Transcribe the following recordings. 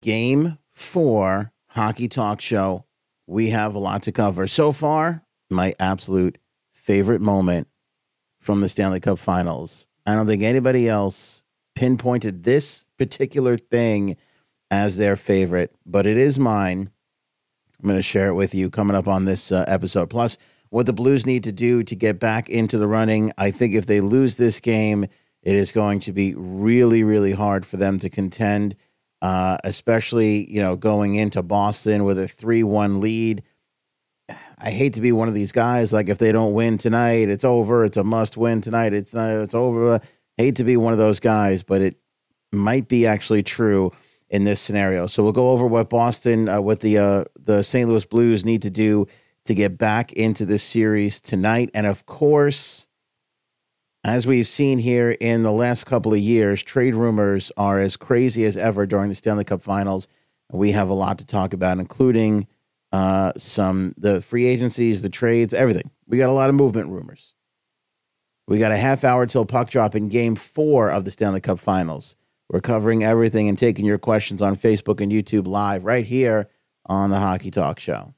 Game 4 Hockey Talk Show. We have a lot to cover. So far, my absolute favorite moment from the Stanley Cup Finals. I don't think anybody else pinpointed this particular thing as their favorite, but it is mine. I'm going to share it with you coming up on this episode. Plus, what the Blues need to do to get back into the running. I think if they lose this game, it is going to be really, really hard for them to contend, especially, going into Boston with a 3-1 lead. I hate to be one of these guys, like if they don't win tonight, it's over. It's a must win tonight. It's over. Hate to be one of those guys, but it might be actually true in this scenario. So we'll go over what Boston, what the St. Louis Blues need to do to get back into this series tonight. And of course, as we've seen here in the last couple of years, trade rumors are as crazy as ever during the Stanley Cup Finals. We have a lot to talk about, including the free agencies, the trades, everything. We got a lot of movement rumors. We got a half hour till puck drop in Game 4 of the Stanley Cup Finals. We're covering everything and taking your questions on Facebook and YouTube live right here on the Hockey Talk Show.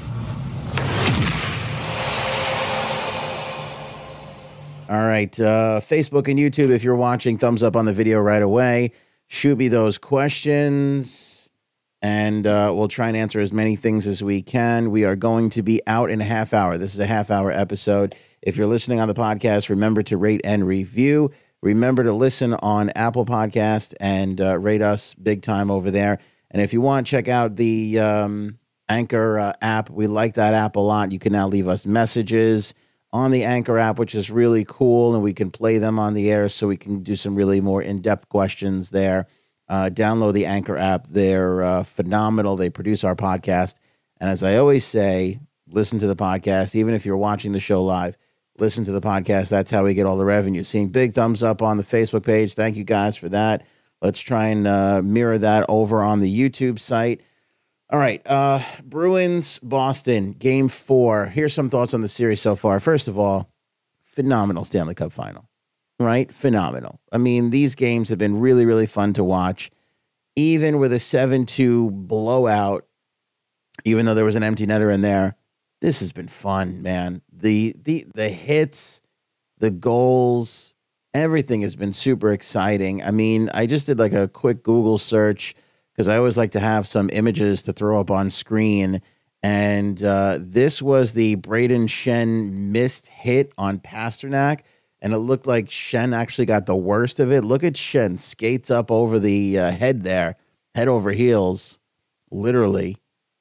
All right, Facebook and YouTube, if you're watching, thumbs up on the video right away. Shoot me those questions, and we'll try and answer as many things as we can. We are going to be out in a half hour. This is a half-hour episode. If you're listening on the podcast, remember to rate and review. Remember to listen on Apple Podcast and rate us big time over there. And if you want, check out the Anchor app. We like that app a lot. You can now leave us messages on the Anchor app, which is really cool, and we can play them on the air so we can do some really more in-depth questions there. Download the Anchor app. They're phenomenal. They produce our podcast. And as I always say, listen to the podcast. Even if you're watching the show live, listen to the podcast. That's how we get all the revenue. Seeing big thumbs up on the Facebook page. Thank you guys for that. Let's try and mirror that over on the YouTube site. All right, Bruins, Boston, Game 4. Here's some thoughts on the series so far. First of all, phenomenal Stanley Cup final, right? Phenomenal. I mean, these games have been really, really fun to watch. Even with a 7-2 blowout, even though there was an empty netter in there, this has been fun, man. The hits, the goals, everything has been super exciting. I mean, I just did like a quick Google search because I always like to have some images to throw up on screen. And this was the Braden Shen missed hit on Pasternak. And it looked like Shen actually got the worst of it. Look at Shen, skates up over the head there, head over heels, literally,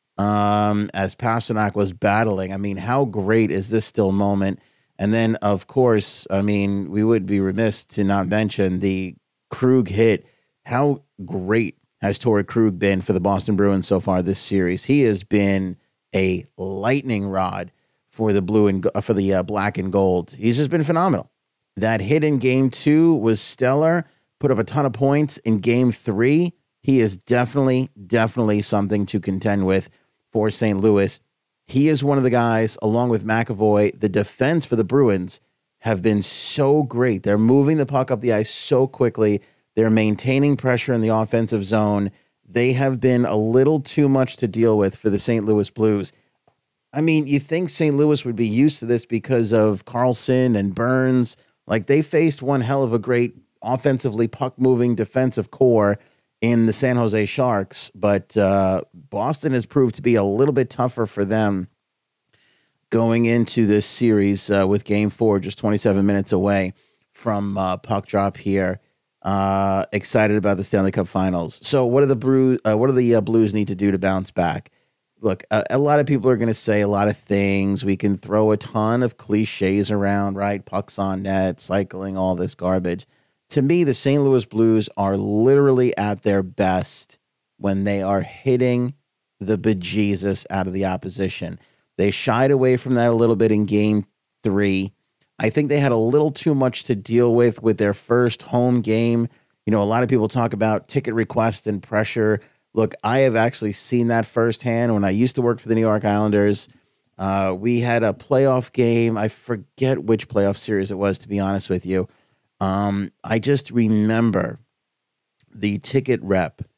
as Pasternak was battling. I mean, how great is this still moment? And then, of course, I mean, we would be remiss to not mention the Krug hit. How great has Torrey Krug been for the Boston Bruins so far this series? He has been a lightning rod for the black and gold. He's just been phenomenal. That hit in Game 2 was stellar. Put up a ton of points in Game 3. He is definitely something to contend with for St. Louis. He is one of the guys, along with McAvoy. The defense for the Bruins have been so great. They're moving the puck up the ice so quickly. They're maintaining pressure in the offensive zone. They have been a little too much to deal with for the St. Louis Blues. I mean, you think St. Louis would be used to this because of Carlson and Burns. Like, they faced one hell of a great offensively puck-moving defensive core in the San Jose Sharks, but Boston has proved to be a little bit tougher for them going into this series with Game 4, just 27 minutes away from puck drop here. Excited about the Stanley Cup Finals. So what do the Blues need to do to bounce back? Look, a lot of people are going to say a lot of things. We can throw a ton of cliches around, right? Pucks on net, cycling, all this garbage. To me, the St. Louis Blues are literally at their best when they are hitting the bejesus out of the opposition. They shied away from that a little bit in Game 3. I think they had a little too much to deal with their first home game. You know, a lot of people talk about ticket requests and pressure. Look, I have actually seen that firsthand. When I used to work for the New York Islanders, we had a playoff game. I forget which playoff series it was, to be honest with you. I just remember the ticket rep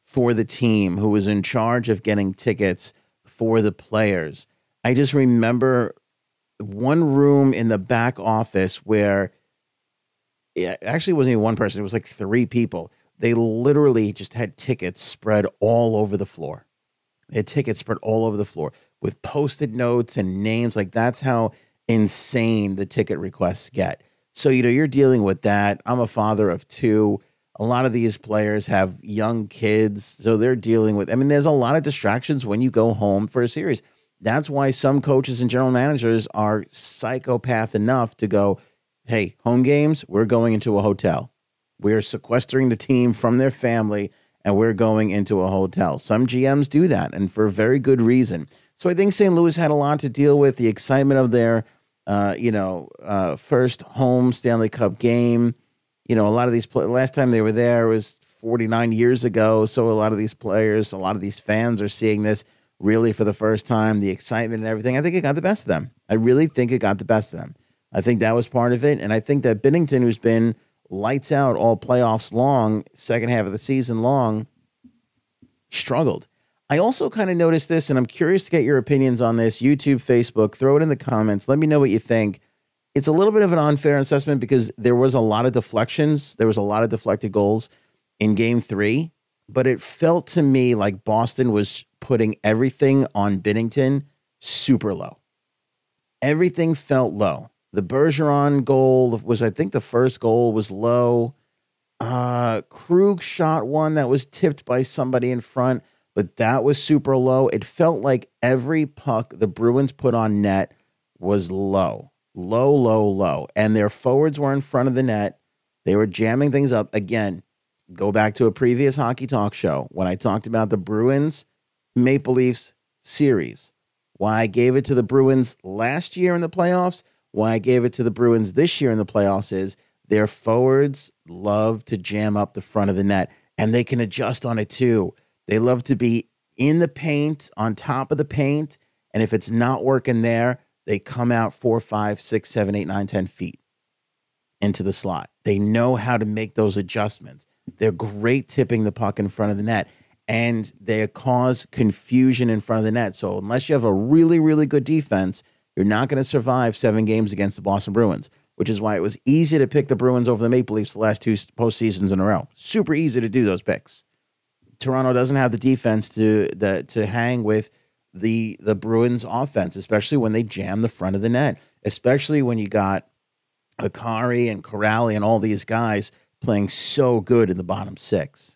for the team, who was in charge of getting tickets for the players. I just remember one room in the back office where it actually wasn't even one person. It was like 3 people. They literally just had tickets spread all over the floor. They had tickets spread all over the floor with Post-it notes and names. Like, that's how insane the ticket requests get. So, you're dealing with that. I'm a father of 2. A lot of these players have young kids, so they're dealing with, there's a lot of distractions when you go home for a series. That's why some coaches and general managers are psychopath enough to go, hey, home games, we're going into a hotel. We're sequestering the team from their family, and we're going into a hotel. Some GMs do that, and for a very good reason. So I think St. Louis had a lot to deal with, the excitement of their, first home Stanley Cup game. A lot of these last time they were there was 49 years ago. So a lot of these players, a lot of these fans are seeing this really for the first time, the excitement and everything. I think it got the best of them. I really think it got the best of them. I think that was part of it. And I think that Binnington, who's been lights out all playoffs long, second half of the season long, struggled. I also kind of noticed this, and I'm curious to get your opinions on this. YouTube, Facebook, throw it in the comments. Let me know what you think. It's a little bit of an unfair assessment because there was a lot of deflections. There was a lot of deflected goals in Game 3, but it felt to me like Boston was putting everything on Binnington super low. Everything felt low. The Bergeron goal was, I think the first goal was low. Krug shot one that was tipped by somebody in front, but that was super low. It felt like every puck the Bruins put on net was low. Low, low, low. And their forwards were in front of the net. They were jamming things up. Again, go back to a previous Hockey Talk show when I talked about the Bruins Maple Leafs series. Why I gave it to the Bruins last year in the playoffs, why I gave it to the Bruins this year in the playoffs is their forwards love to jam up the front of the net, and they can adjust on it too. They love to be in the paint, on top of the paint, and if it's not working there, they come out 4, 5, 6, 7, 8, 9, 10 feet into the slot. They know how to make those adjustments. They're great tipping the puck in front of the net, and they cause confusion in front of the net. So unless you have a really, really good defense, you're not going to survive 7 games against the Boston Bruins, which is why it was easy to pick the Bruins over the Maple Leafs the last 2 postseasons in a row. Super easy to do those picks. Toronto doesn't have the defense to hang with the Bruins offense, especially when they jam the front of the net, especially when you got Akari and Corrali and all these guys playing so good in the bottom 6.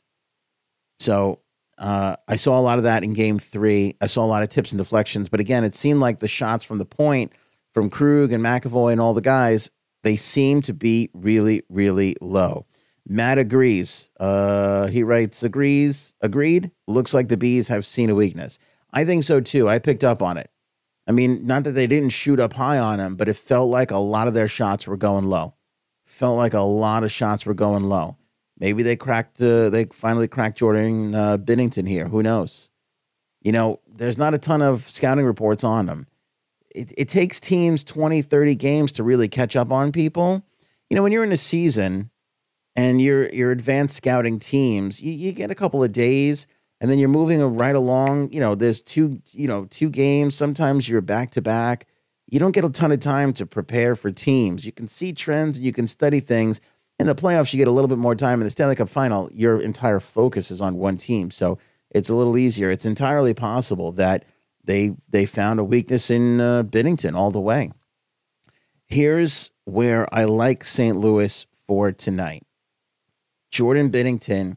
So I saw a lot of that in Game 3. I saw a lot of tips and deflections, but again, it seemed like the shots from the point from Krug and McAvoy and all the guys, they seem to be really, really low. Matt agrees. He writes, agreed. Looks like the Bees have seen a weakness. I think so too. I picked up on it. Not that they didn't shoot up high on him, but it felt like a lot of their shots were going low. Felt like a lot of shots were going low. Maybe they finally cracked Jordan Binnington here. Who knows? There's not a ton of scouting reports on them. It takes teams 20, 30 games to really catch up on people. When you're in a season and you're advanced scouting teams, you get a couple of days and then you're moving right along. There's two games. Sometimes you're back to back. You don't get a ton of time to prepare for teams. You can see trends and you can study things. In the playoffs, you get a little bit more time. In the Stanley Cup final, your entire focus is on one team. So it's a little easier. It's entirely possible that they found a weakness in Binnington all the way. Here's where I like St. Louis for tonight. Jordan Binnington,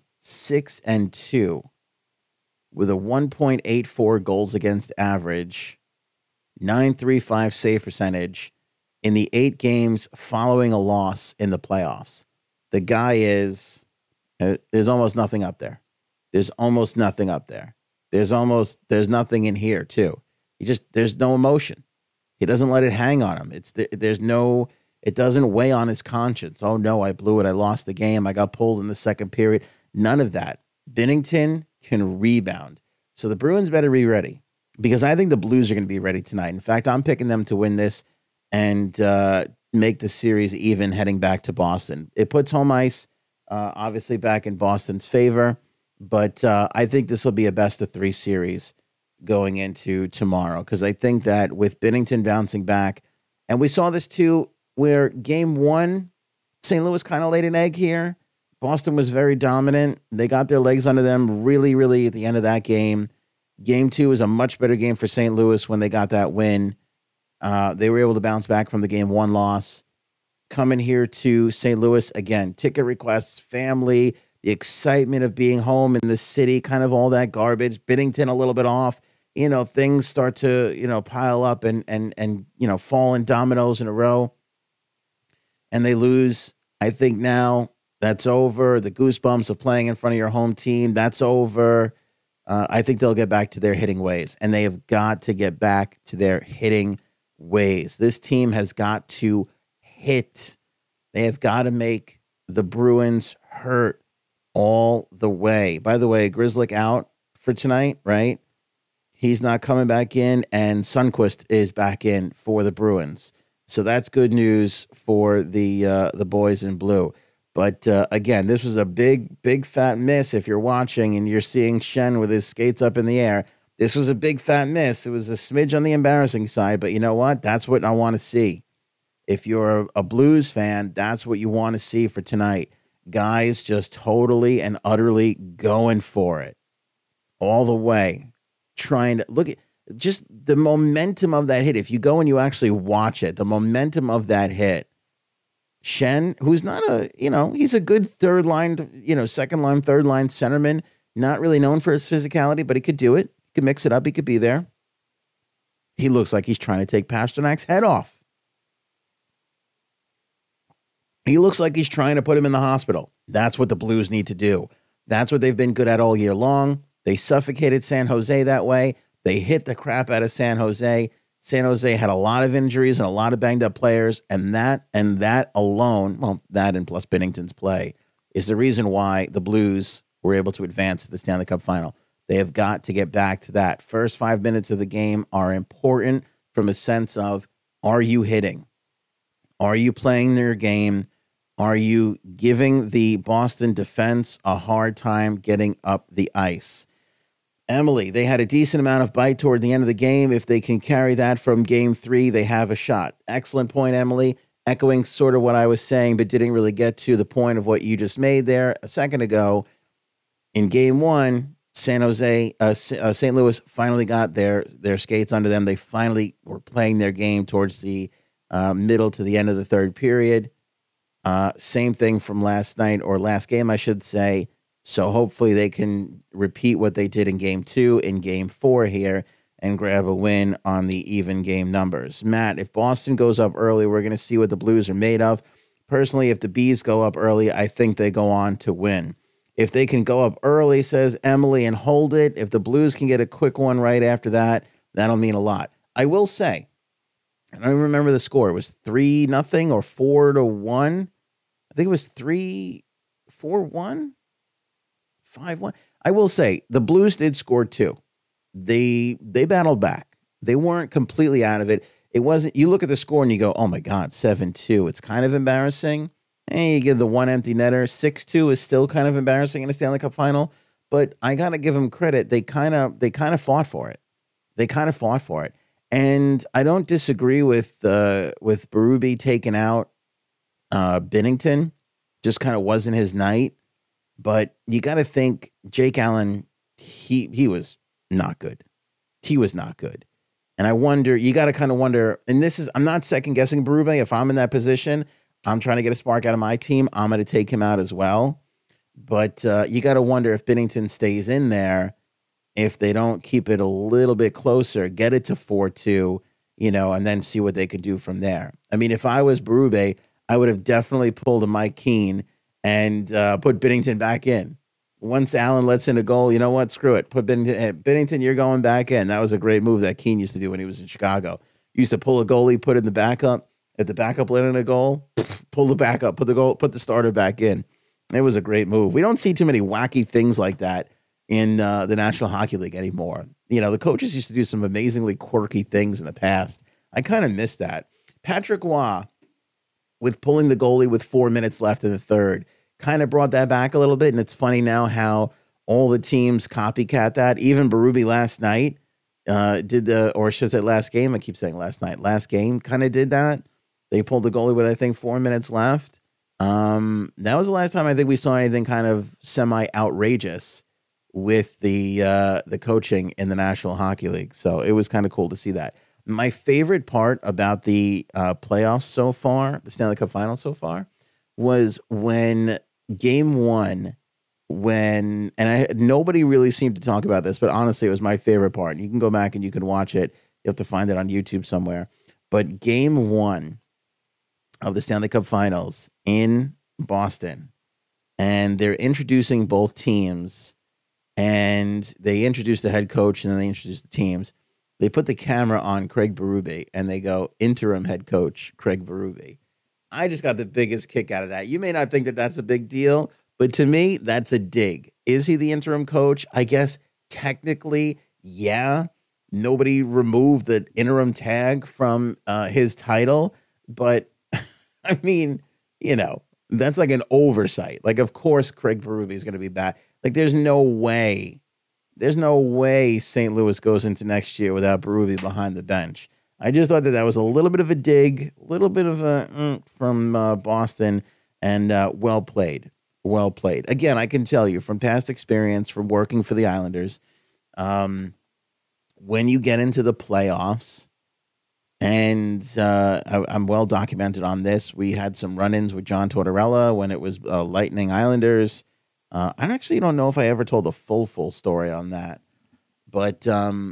6-2 with a 1.84 goals against average, 9.35 save percentage in the 8 games following a loss in the playoffs. The guy there's almost nothing up there. There's almost nothing up there. There's nothing in here too. There's no emotion. He doesn't let it hang on him. It doesn't weigh on his conscience. Oh no, I blew it. I lost the game. I got pulled in the second period. None of that. Binnington can rebound. So the Bruins better be ready because I think the Blues are going to be ready tonight. In fact, I'm picking them to win this and make the series even heading back to Boston. It puts home ice, obviously, back in Boston's favor. But I think this will be a best of three series going into tomorrow because I think that with Binnington bouncing back, and we saw this too, where game one, St. Louis kind of laid an egg here. Boston was very dominant. They got their legs under them really, really at the end of that game. Game two was a much better game for St. Louis when they got that win. They were able to bounce back from the game one loss. Coming here to St. Louis again, ticket requests, family, the excitement of being home in the city, kind of all that garbage. Binnington a little bit off. Things start to pile up and fall in dominoes in a row, and they lose. I think now that's over. The goosebumps of playing in front of your home team, that's over. I think they'll get back to their hitting ways, and they have got to get back to their hitting ways. This team has got to hit. They have got to make the Bruins hurt all the way. By the way, Grzelcyk out for tonight, right? He's not coming back in, and Sundqvist is back in for the Bruins. So that's good news for the boys in blue. But again, this was a big, big fat miss. If you're watching and you're seeing Schenn with his skates up in the air, this was a big fat miss. It was a smidge on the embarrassing side, but you know what? That's what I want to see. If you're a Blues fan, that's what you want to see for tonight. Guys just totally and utterly going for it all the way, trying to look at just the momentum of that hit. If you go and you actually watch it, the momentum of that hit. Schenn, who's not he's a good third line, second line, third line centerman, not really known for his physicality, but he could do it. He could mix it up. He could be there. He looks like he's trying to take Pasternak's head off. He looks like he's trying to put him in the hospital. That's what the Blues need to do. That's what they've been good at all year long. They suffocated San Jose that way. They hit the crap out of San Jose. San Jose had a lot of injuries and a lot of banged up players, and that alone, well, that and plus Binnington's play, is the reason why the Blues were able to advance to the Stanley Cup final. They have got to get back to that. First 5 minutes of the game are important from a sense of, are you hitting? Are you playing their game? Are you giving the Boston defense a hard time getting up the ice? Emily, they had a decent amount of bite toward the end of the game. If they can carry that from game 3, they have a shot. Excellent point, Emily. Echoing sort of what I was saying, but didn't really get to the point of what you just made there a second ago. In game 1, St. Louis finally got their skates under them. They finally were playing their game towards the middle to the end of the third period. Same thing from last night, or last game, I should say. So hopefully they can repeat what they did in game 2, in game 4 here, and grab a win on the even game numbers. Matt, if Boston goes up early, we're going to see what the Blues are made of. Personally, if the Bees go up early, I think they go on to win. If they can go up early, says Emily, and hold it, if the Blues can get a quick one right after that, that'll mean a lot. I will say, I don't even remember the score. It was 3-0 or 4-1. I think it was 3-4-1. 5-1. I will say the Blues did score 2. They battled back. They weren't completely out of it. It wasn't. You look at the score and you go, "Oh my God, 7-2." It's kind of embarrassing. And you give the one empty netter. 6-2 is still kind of embarrassing in a Stanley Cup final. But I gotta give them credit. They kind of fought for it. They kind of fought for it. And I don't disagree with Berube taking out Binnington. Just kind of wasn't his night. But you got to think Jake Allen, he was not good. He was not good. And I wonder, you got to kind of wonder, and this is, I'm not second guessing Berube. If I'm in that position, I'm trying to get a spark out of my team, I'm going to take him out as well. But you got to wonder if Binnington stays in there, if they don't keep it a little bit closer, get it to 4-2, and then see what they could do from there. I mean, if I was Berube, I would have definitely pulled a Mike Keane and put Binnington back in. Once Allen lets in a goal, you know what? Screw it. Put Binnington, you're going back in. That was a great move that Keane used to do when he was in Chicago. He used to pull a goalie, put it in the backup. If the backup let in a goal, pull the backup, put the starter back in. It was a great move. We don't see too many wacky things like that in the National Hockey League anymore. The coaches used to do some amazingly quirky things in the past. I kind of miss that. Patrick Roy, with pulling the goalie with 4 minutes left in the third, kind of brought that back a little bit. And it's funny now how all the teams copycat that. Even Berube last night or should I say last game? I keep saying last night. Last game kind of did that. They pulled the goalie with, I think, 4 minutes left. That was the last time I think we saw anything kind of semi-outrageous with the coaching in the National Hockey League. So it was kind of cool to see that. My favorite part about the playoffs so far, the Stanley Cup Finals so far, was when Game 1, nobody really seemed to talk about this, but honestly, it was my favorite part. You can go back and you can watch it. You have to find it on YouTube somewhere. But Game 1 of the Stanley Cup Finals in Boston, and they're introducing both teams, and they introduce the head coach, and then they introduce the teams. They put the camera on Craig Berube, and they go, interim head coach Craig Berube. I just got the biggest kick out of that. You may not think that that's a big deal, but to me, that's a dig. Is he the interim coach? I guess technically, yeah. Nobody removed the interim tag from his title, but I mean, that's like an oversight. Like, of course, Craig Berube is going to be back. Like, there's no way St. Louis goes into next year without Berube behind the bench. I just thought that was a little bit of a dig, a little bit of a from Boston, and well played. Well played. Again, I can tell you from past experience from working for the Islanders, when you get into the playoffs, and I'm well documented on this, we had some run-ins with John Tortorella when it was Lightning Islanders. I actually don't know if I ever told a full story on that, but the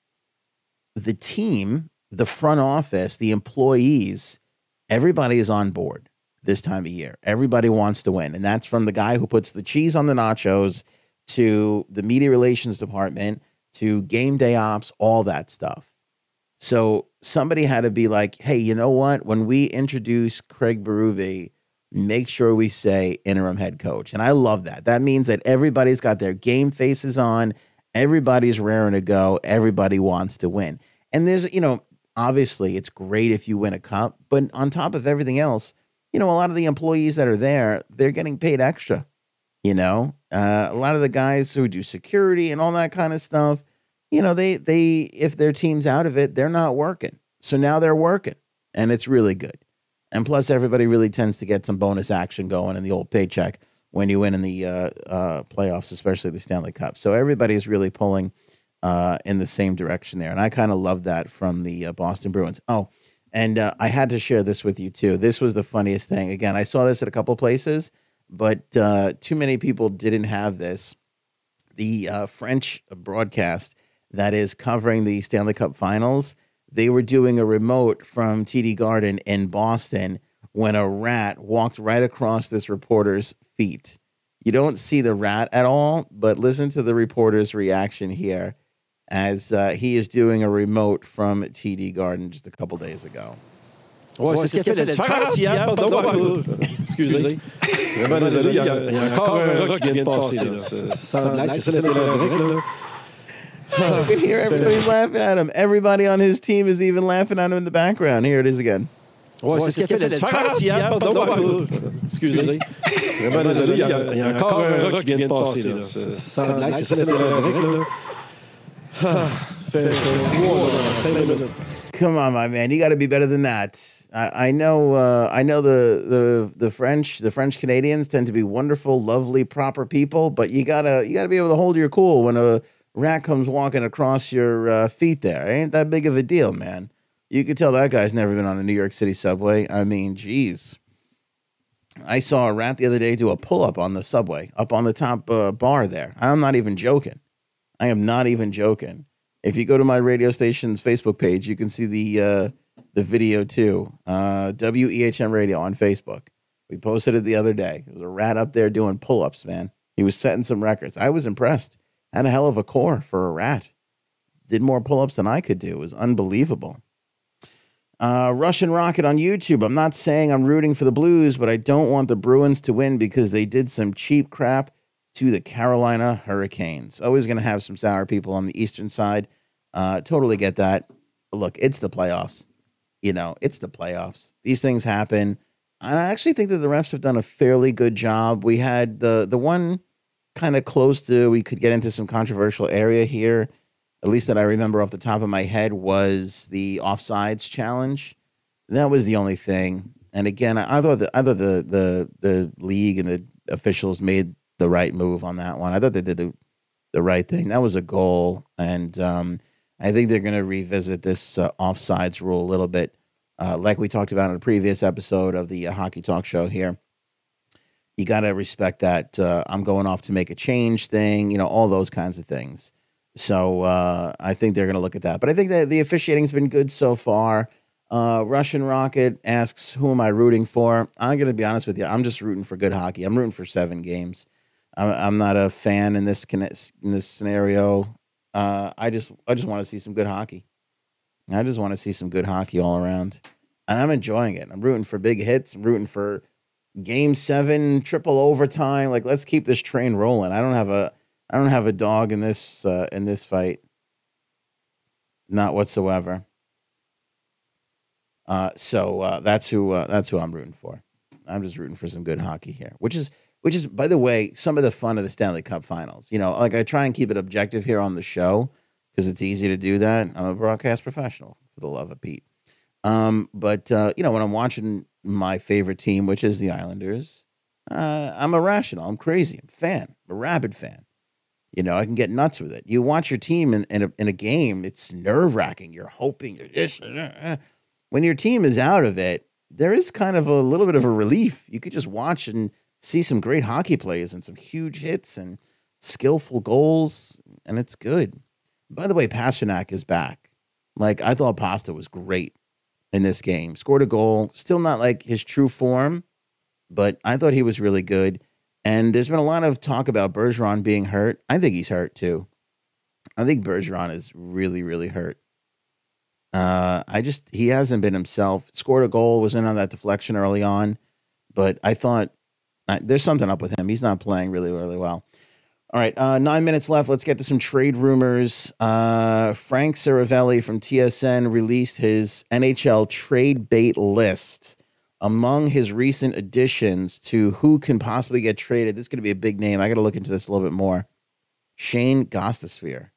team, the front office, the employees, everybody is on board this time of year. Everybody wants to win. And that's from the guy who puts the cheese on the nachos to the media relations department to game day ops, all that stuff. So somebody had to be like, hey, you know what? When we introduce Craig Berube, make sure we say interim head coach. And I love that. That means that everybody's got their game faces on. Everybody's raring to go. Everybody wants to win. And there's, obviously it's great if you win a cup, but on top of everything else, a lot of the employees that are there, they're getting paid extra. A lot of the guys who do security and all that kind of stuff, they if their team's out of it, they're not working. So now they're working, and it's really good. And plus, everybody really tends to get some bonus action going in the old paycheck when you win in the playoffs, especially the Stanley Cup. So everybody's really pulling in the same direction there. And I kind of love that from the Boston Bruins. Oh, and I had to share this with you, too. This was the funniest thing. Again, I saw this at a couple places, but too many people didn't have this. The French broadcast that is covering the Stanley Cup Finals, they were doing a remote from TD Garden in Boston when a rat walked right across this reporter's feet. You don't see the rat at all, but listen to the reporter's reaction here as he is doing a remote from TD Garden just a couple days ago. Ouais, c'est ce qu'il a fait. C'est pas grave s'il y a, pardon. Excusez. Vraiment désolé, il y a encore un rock qui vient de passer. Sans blague, c'est ça la télé en direct, là. You can hear everybody's laughing at him. Everybody on his team is even laughing at him in the background. Here it is again. Ouais, c'est ce qu'il a fait. C'est pas grave s'il y a, pardon. Excusez. Vraiment désolé, il y a encore un rock qui vient de passer. Sans blague, c'est ça la télé en direct, là. Fait 5 minutes. Come on, my man. You got to be better than that. I know the French Canadians tend to be wonderful, lovely, proper people, but you gotta be able to hold your cool when a rat comes walking across your feet there. It ain't that big of a deal, man. You could tell that guy's never been on a New York City subway. I mean, geez. I saw a rat the other day do a pull-up on the subway, up on the top bar there. I'm not even joking. I am not even joking. If you go to my radio station's Facebook page, you can see the video too. WEHM Radio on Facebook. We posted it the other day. There was a rat up there doing pull-ups, man. He was setting some records. I was impressed. Had a hell of a core for a rat. Did more pull-ups than I could do. It was unbelievable. Russian Rocket on YouTube. I'm not saying I'm rooting for the Blues, but I don't want the Bruins to win because they did some cheap crap to the Carolina Hurricanes. Always going to have some sour people on the eastern side. Totally get that. Look, it's the playoffs. It's the playoffs. These things happen. I actually think that the refs have done a fairly good job. We had the one kind of close to, we could get into some controversial area here, at least that I remember off the top of my head, was the offsides challenge. That was the only thing. And again, I thought the league and the officials made the right move on that one. I thought they did the right thing. That was a goal. And I think they're going to revisit this offsides rule a little bit, like we talked about in a previous episode of the Hockey Talk Show here. You got to respect that I'm going off to make a change thing, all those kinds of things. So I think they're going to look at that. But I think that the officiating's been good so far. Russian Rocket asks, who am I rooting for? I'm going to be honest with you. I'm just rooting for good hockey. I'm rooting for 7 games. I'm not a fan in this scenario. I just want to see some good hockey. I just want to see some good hockey all around. And I'm enjoying it. I'm rooting for big hits. I'm rooting for Game 7, triple overtime. Like, let's keep this train rolling. I don't have a dog in this fight. Not whatsoever. So that's who I'm rooting for. I'm just rooting for some good hockey here, which is, by the way, some of the fun of the Stanley Cup Finals. Like, I try and keep it objective here on the show because it's easy to do that. I'm a broadcast professional, for the love of Pete. But when I'm watching my favorite team, which is the Islanders, I'm irrational. I'm crazy. I'm a fan. I'm a rabid fan. I can get nuts with it. You watch your team in a game, it's nerve-wracking. You're hoping you're this. When your team is out of it, there is kind of a little bit of a relief. You could just watch and see some great hockey plays and some huge hits and skillful goals, and it's good. By the way, Pastrnak is back. Like, I thought Pasta was great in this game. Scored a goal. Still not like his true form, but I thought he was really good. And there's been a lot of talk about Bergeron being hurt. I think he's hurt too. I think Bergeron is really, really hurt. He hasn't been himself. Scored a goal, was in on that deflection early on, but I thought there's something up with him. He's not playing really, really well. All right, 9 minutes left. Let's get to some trade rumors. Frank Saravelli from TSN released his NHL trade bait list. Among his recent additions to who can possibly get traded, this is going to be a big name. I got to look into this a little bit more. Shane Gostisbehere.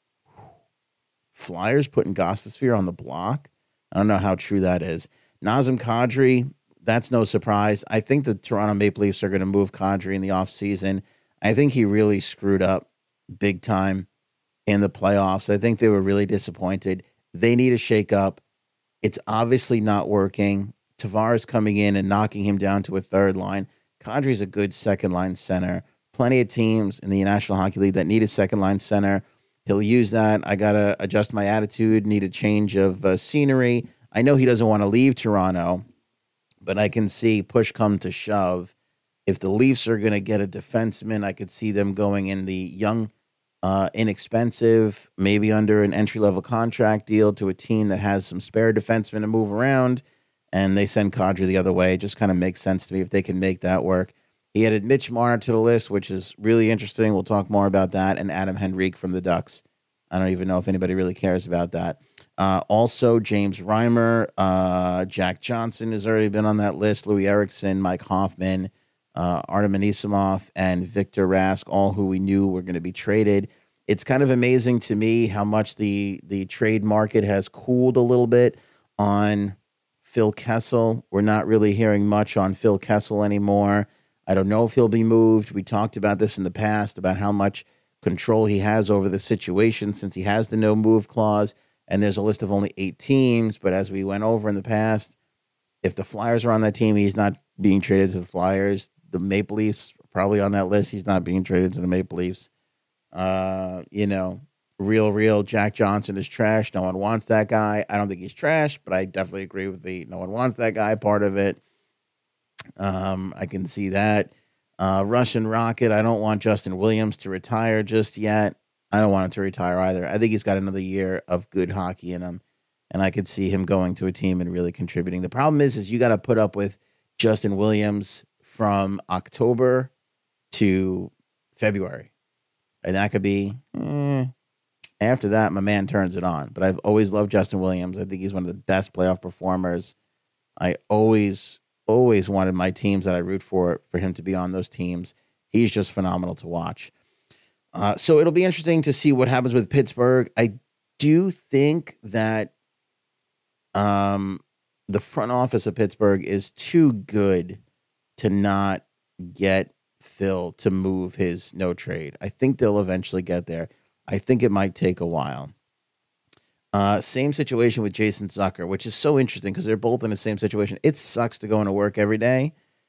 Flyers putting Gostisbehere on the block. I don't know how true that is. Nazem Kadri, that's no surprise. I think the Toronto Maple Leafs are going to move Kadri in the offseason. I think he really screwed up big time in the playoffs. I think they were really disappointed. They need a shake-up. It's obviously not working. Tavares coming in and knocking him down to a third line. Kadri's a good second-line center. Plenty of teams in the National Hockey League that need a second-line center. He'll use that. I got to adjust my attitude, need a change of scenery. I know he doesn't want to leave Toronto, but I can see push come to shove. If the Leafs are going to get a defenseman, I could see them going in the young, inexpensive, maybe under an entry-level contract deal to a team that has some spare defensemen to move around, and they send Kadri the other way. It just kind of makes sense to me if they can make that work. He added Mitch Marner to the list, which is really interesting. We'll talk more about that, and Adam Henrique from the Ducks. I don't even know if anybody really cares about that. Also, James Reimer, Jack Johnson has already been on that list, Louis Eriksson, Mike Hoffman, Artem Anisimov, and Victor Rask, all who we knew were going to be traded. It's kind of amazing to me how much the trade market has cooled a little bit on Phil Kessel. We're not really hearing much on Phil Kessel anymore. I don't know if he'll be moved. We talked about this in the past, about how much control he has over the situation since he has the no-move clause, and there's a list of only 8 teams. But as we went over in the past, if the Flyers are on that team, he's not being traded to the Flyers. The Maple Leafs are probably on that list. He's not being traded to the Maple Leafs. Real Jack Johnson is trash. No one wants that guy. I don't think he's trash, but I definitely agree with the no one wants that guy part of it. I can see that. Russian Rocket, I don't want Justin Williams to retire just yet. I don't want him to retire either. I think he's got another year of good hockey in him, and I could see him going to a team and really contributing. The problem is you got to put up with Justin Williams from October to February, and that could be after that, my man turns it on. But I've always loved Justin Williams. I think he's one of the best playoff performers. I always wanted my teams that I root for him to be on those teams. He's just phenomenal to watch. So it'll be interesting to see what happens with Pittsburgh. I do think that the front office of Pittsburgh is too good to not get Phil to move his no trade. I think they'll eventually get there. I think it might take a while. Same situation with Jason Zucker, which is so interesting because they're both in the same situation. It sucks to go into work every day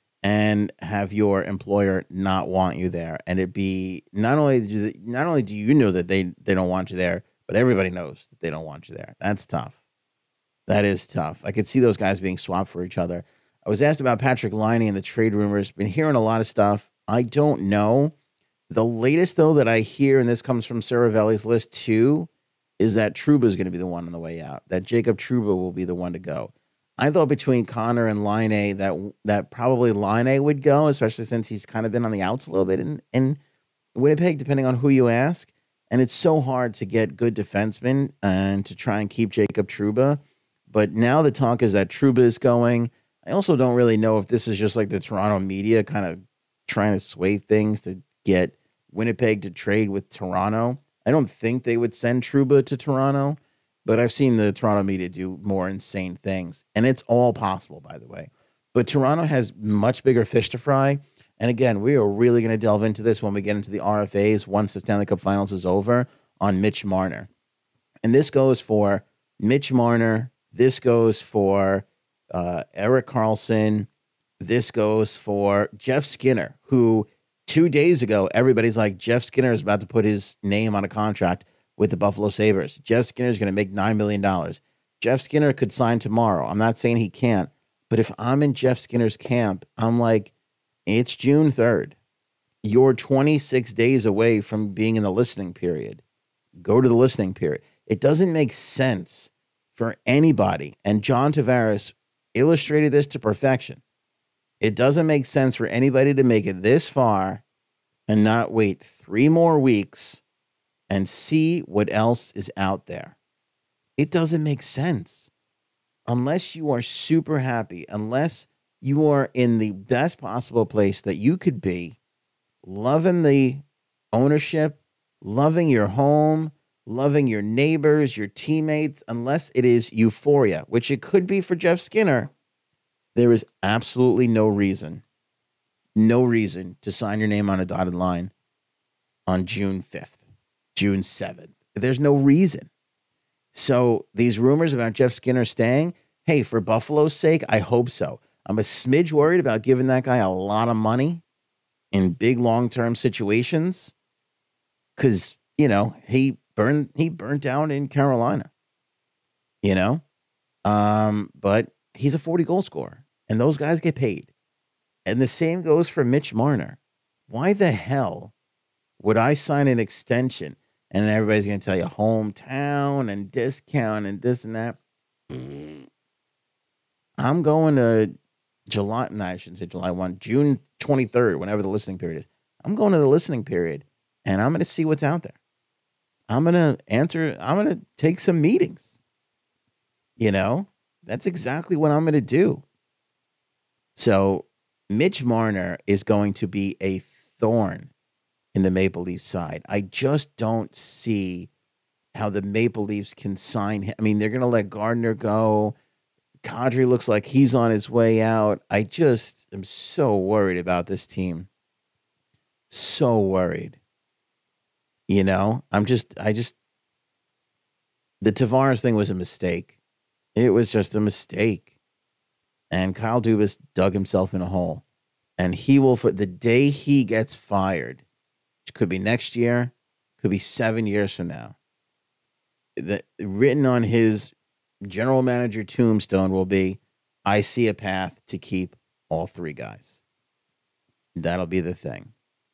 and have your employer not want you there, and it be not only do you know that they don't want you there, but everybody knows that they don't want you there. That's tough. That is tough. I could see those guys being swapped for each other. I was asked about Patrick Laine and the trade rumors. Been hearing a lot of stuff. I don't know. The latest, though, that I hear, and this comes from Saravelli's list too, is that Trouba is going to be the one on the way out. That Jacob Trouba will be the one to go. I thought between Connor and Laine that probably Laine would go, especially since he's kind of been on the outs a little bit in Winnipeg, depending on who you ask. And it's so hard to get good defensemen and to try and keep Jacob Trouba. But now the talk is that Trouba is going. I also don't really know if this is just like the Toronto media kind of trying to sway things to get Winnipeg to trade with Toronto. I don't think they would send Trouba to Toronto, but I've seen the Toronto media do more insane things. And it's all possible, by the way. But Toronto has much bigger fish to fry. And again, we are really going to delve into this when we get into the RFAs once the Stanley Cup Finals is over on Mitch Marner. And this goes for Mitch Marner. This goes for Erik Karlsson. This goes for Jeff Skinner, who 2 days ago, everybody's like, Jeff Skinner is about to put his name on a contract with the Buffalo Sabres. Jeff Skinner is going to make $9 million. Jeff Skinner could sign tomorrow. I'm not saying he can't, but if I'm in Jeff Skinner's camp, I'm like, it's June 3rd. You're 26 days away from being in the listening period. Go to the listening period. It doesn't make sense for anybody, and John Tavares illustrated this to perfection. It doesn't make sense for anybody to make it this far and not wait 3 more weeks and see what else is out there. It doesn't make sense. Unless you are super happy, unless you are in the best possible place that you could be, loving the ownership, loving your home, loving your neighbors, your teammates, unless it is euphoria, which it could be for Jeff Skinner, there is absolutely no reason to sign your name on a dotted line on June 5th, June 7th. There's no reason. So these rumors about Jeff Skinner staying, hey, for Buffalo's sake, I hope so. I'm a smidge worried about giving that guy a lot of money in big long-term situations because, you know, he burnt down in Carolina, you know, but he's a 40-goal scorer, and those guys get paid. And the same goes for Mitch Marner. Why the hell would I sign an extension and everybody's going to tell you hometown and discount and this and that? I'm going to July, no, I shouldn't say July 1, June 23rd, whenever the listening period is. I'm going to the listening period, and I'm going to see what's out there. I'm going to take some meetings. You know, that's exactly what I'm going to do. So Mitch Marner is going to be a thorn in the Maple Leafs side. I just don't see how the Maple Leafs can sign him. I mean, they're going to let Gardner go. Kadri looks like he's on his way out. I just am so worried about this team. So worried. You know, the Tavares thing was a mistake. It was just a mistake. And Kyle Dubas dug himself in a hole. And he will, for the day he gets fired, which could be next year, could be 7 years from now, written on his general manager tombstone will be, I see a path to keep all 3 guys. That'll be the thing.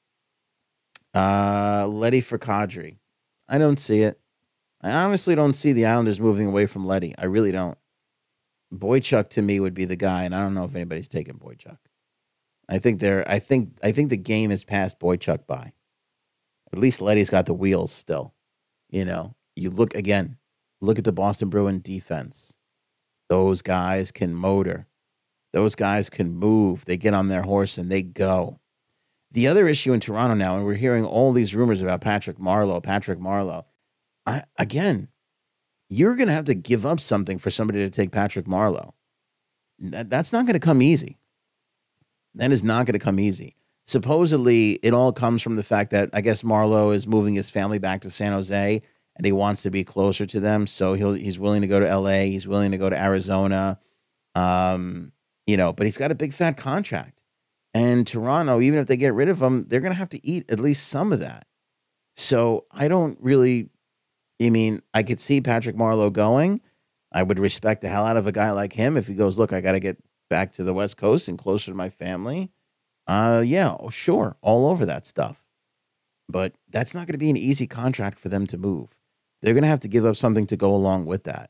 Leddy for Kadri. I don't see it. I honestly don't see the Islanders moving away from Leddy. I really don't. Boychuk to me would be the guy, and I don't know if anybody's taking Boychuk. I think the game has passed Boychuk by. At least Leddy's got the wheels still. You know, you look at the Boston Bruins defense. Those guys can motor. Those guys can move. They get on their horse and they go. The other issue in Toronto now, and we're hearing all these rumors about Patrick Marleau. Again, you're going to have to give up something for somebody to take Patrick Marleau. That's not going to come easy. That is not going to come easy. Supposedly, it all comes from the fact that I guess Marleau is moving his family back to San Jose, and he wants to be closer to them. So he's willing to go to L.A. He's willing to go to Arizona. But he's got a big fat contract. And Toronto, even if they get rid of him, they're going to have to eat at least some of that. So I don't really, I could see Patrick Marleau going. I would respect the hell out of a guy like him if he goes, look, I got to get back to the West Coast and closer to my family. Sure, all over that stuff. But that's not going to be an easy contract for them to move. They're going to have to give up something to go along with that.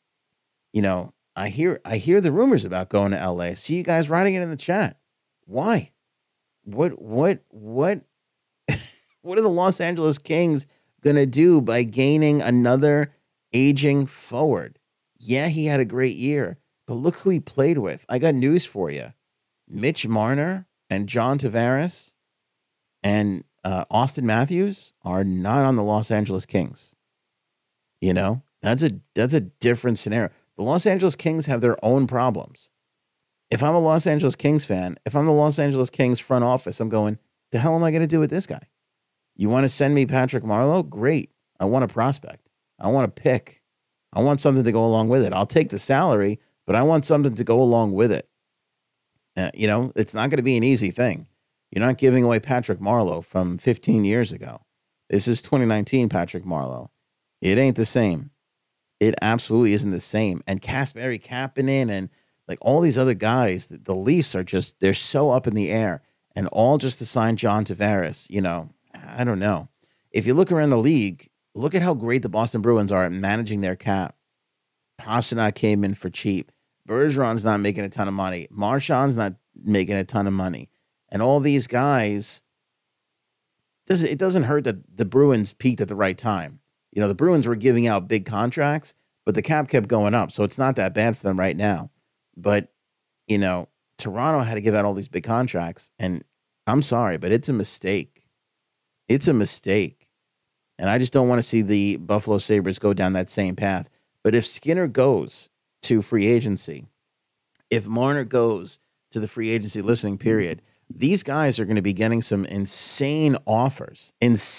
I hear the rumors about going to LA. See you guys writing it in the chat. Why? What are the Los Angeles Kings going to do by gaining another aging forward? Yeah, he had a great year, but look who he played with. I got news for you. Mitch Marner and John Tavares and Austin Matthews are not on the Los Angeles Kings. That's a different scenario. The Los Angeles Kings have their own problems. If I'm a Los Angeles Kings fan, if I'm the Los Angeles Kings front office, I'm going, the hell am I going to do with this guy? You want to send me Patrick Marleau? Great. I want a prospect. I want a pick. I want something to go along with it. I'll take the salary, but I want something to go along with it. It's not going to be an easy thing. You're not giving away Patrick Marleau from 15 years ago. This is 2019 Patrick Marleau. It ain't the same. It absolutely isn't the same. And Kasperi Kapanen and like all these other guys, the Leafs are just, they're so up in the air, and all just to sign John Tavares. I don't know. If you look around the league, look at how great the Boston Bruins are at managing their cap. Pastrnak came in for cheap. Bergeron's not making a ton of money. Marchand's not making a ton of money. And all these guys, it doesn't hurt that the Bruins peaked at the right time. The Bruins were giving out big contracts, but the cap kept going up. So it's not that bad for them right now. But, Toronto had to give out all these big contracts. And I'm sorry, but it's a mistake. It's a mistake. And I just don't want to see the Buffalo Sabres go down that same path. But if Skinner goes to free agency, if Marner goes to the free agency listening period, these guys are going to be getting some insane offers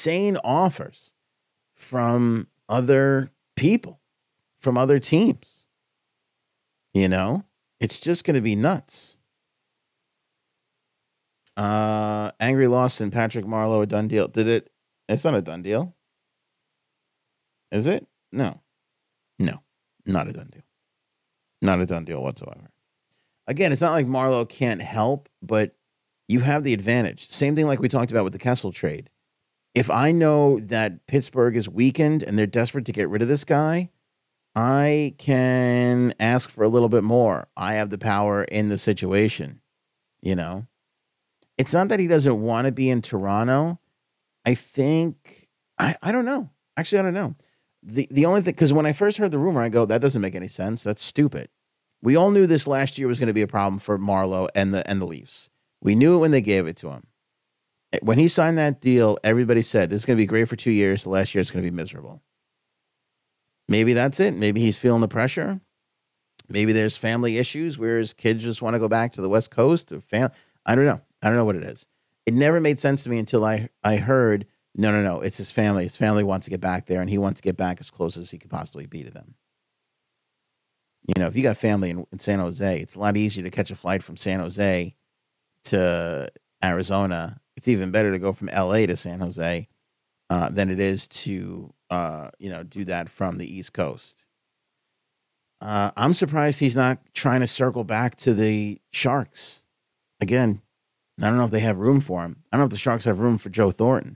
from other people, from other teams. It's just going to be nuts. Angry Lawson, Patrick Marleau, a done deal. It's not a done deal. Is it? No, not a done deal. Not a done deal whatsoever. Again, it's not like Marleau can't help, but you have the advantage. Same thing like we talked about with the Kessel trade. If I know that Pittsburgh is weakened and they're desperate to get rid of this guy, I can ask for a little bit more. I have the power in the situation. It's not that he doesn't want to be in Toronto. I think, I don't know. Actually, I don't know. The only thing, because when I first heard the rumor, I go, that doesn't make any sense. That's stupid. We all knew this last year was going to be a problem for Marleau and the Leafs. We knew it when they gave it to him. When he signed that deal, everybody said, this is going to be great for 2 years. The last year, it's going to be miserable. Maybe that's it. Maybe he's feeling the pressure. Maybe there's family issues where his kids just want to go back to the West Coast. I don't know. I don't know what it is. It never made sense to me until I heard, no, it's his family. His family wants to get back there, and he wants to get back as close as he could possibly be to them. If you got family in San Jose, it's a lot easier to catch a flight from San Jose to Arizona. It's even better to go from LA to San Jose than it is to, do that from the East Coast. I'm surprised he's not trying to circle back to the Sharks. Again, I don't know if they have room for him. I don't know if the Sharks have room for Joe Thornton.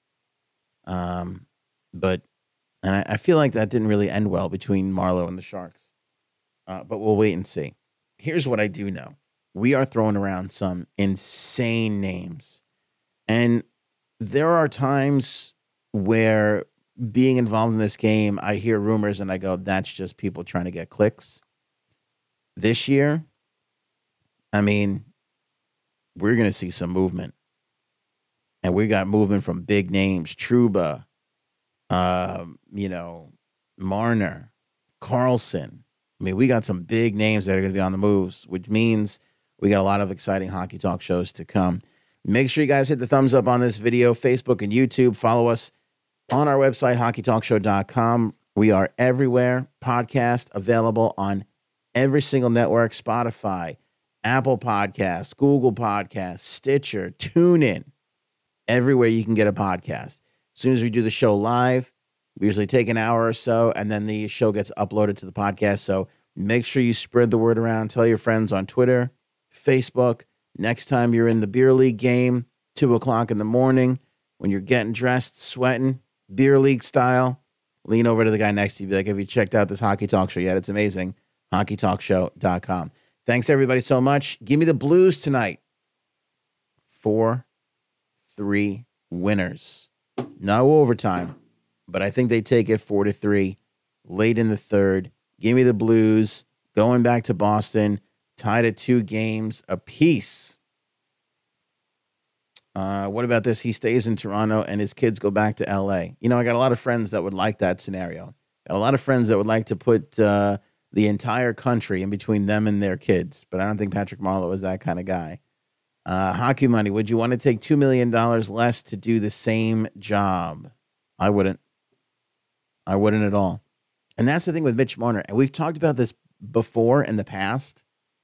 But I feel like that didn't really end well between Marleau and the Sharks. But we'll wait and see. Here's what I do know. We are throwing around some insane names. And there are times where being involved in this game, I hear rumors and I go, that's just people trying to get clicks. This year, we're going to see some movement. And we got movement from big names, Trouba, Marner, Carlson. I mean, we got some big names that are going to be on the moves, which means we got a lot of exciting Hockey Talk shows to come. Make sure you guys hit the thumbs up on this video, Facebook and YouTube. Follow us on our website, hockeytalkshow.com. We are everywhere. Podcast available on every single network, Spotify, Apple Podcasts, Google Podcasts, Stitcher, TuneIn, everywhere you can get a podcast. As soon as we do the show live, we usually take an hour or so, and then the show gets uploaded to the podcast. So make sure you spread the word around. Tell your friends on Twitter, Facebook. Next time you're in the beer league game, 2 o'clock in the morning, when you're getting dressed, sweating, beer league style, lean over to the guy next to you. Be like, have you checked out this Hockey Talk show yet? It's amazing. HockeyTalkShow.com. Thanks, everybody, so much. Give me the Blues tonight. 4-3 winners. No overtime, but I think they take it 4-3 late in the third. Give me the Blues going back to Boston, tied at 2 games apiece. What about this? He stays in Toronto and his kids go back to L.A. You know, I got a lot of friends that would like that scenario. Got a lot of friends that would like to put the entire country in between them and their kids, but I don't think Patrick Marleau is that kind of guy. Hockey money. Would you want to take $2 million less to do the same job? I wouldn't. I wouldn't at all. And that's the thing with Mitch Marner. And we've talked about this before in the past.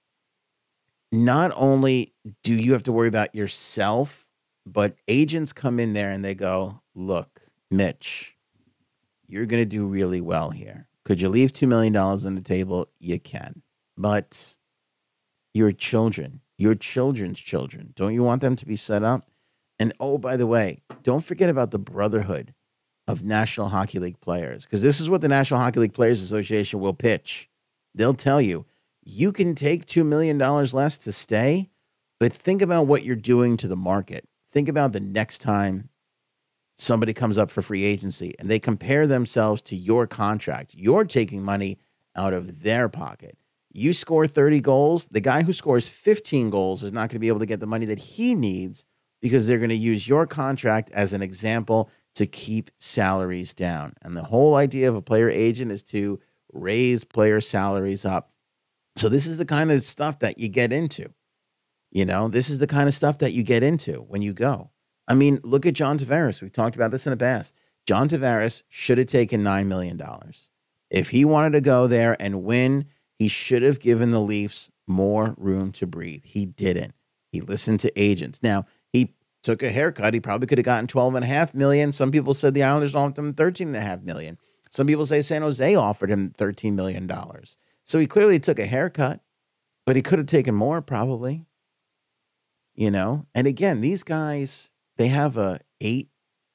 Not only do you have to worry about yourself, but agents come in there and they go, look, Mitch, you're going to do really well here. Could you leave $2 million on the table? You can. But your children, your children's children, don't you want them to be set up? And, oh, by the way, don't forget about the brotherhood of National Hockey League players, because this is what the National Hockey League Players Association will pitch. They'll tell you, you can take $2 million less to stay, but think about what you're doing to the market. Think about the next time somebody comes up for free agency and they compare themselves to your contract. You're taking money out of their pocket. You score 30 goals. The guy who scores 15 goals is not going to be able to get the money that he needs because they're going to use your contract as an example to keep salaries down. And the whole idea of a player agent is to raise player salaries up. So this is the kind of stuff that you get into. You know, this is the kind of stuff that you get into when you go. I mean, look at John Tavares. We've talked about this in the past. John Tavares should have taken $9 million. If he wanted to go there and win, he should have given the Leafs more room to breathe. He didn't. He listened to agents. Now, he took a haircut. He probably could have gotten $12.5 million. Some people said the Islanders offered him $13.5 million. Some people say San Jose offered him $13 million. So he clearly took a haircut, but he could have taken more probably. You know, and again, these guys, they have a 8,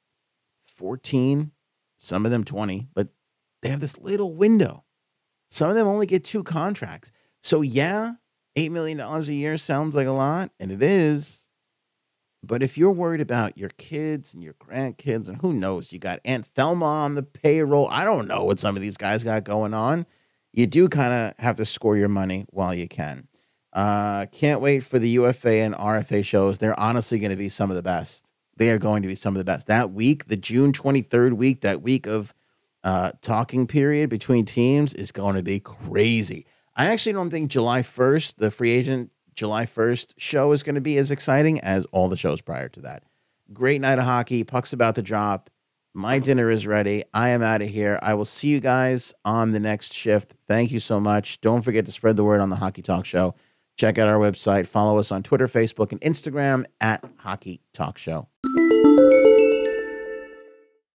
14, some of them 20, but they have this little window. Some of them only get 2 contracts. So yeah, $8 million a year sounds like a lot, and it is. But if you're worried about your kids and your grandkids, and who knows, you got Aunt Thelma on the payroll. I don't know what some of these guys got going on. You do kind of have to score your money while you can. Can't wait for the UFA and RFA shows. They're honestly going to be some of the best. They are going to be some of the best. That week, the June 23rd week, that week of talking period between teams is going to be crazy. I actually don't think July 1st, the free agent July 1st show is going to be as exciting as all the shows prior to that. Great night of hockey. Puck's about to drop. My dinner is ready. I am out of here. I will see you guys on the next shift. Thank you so much. Don't forget to spread the word on the Hockey Talk Show. Check out our website. Follow us on Twitter, Facebook, and Instagram at Hockey Talk Show.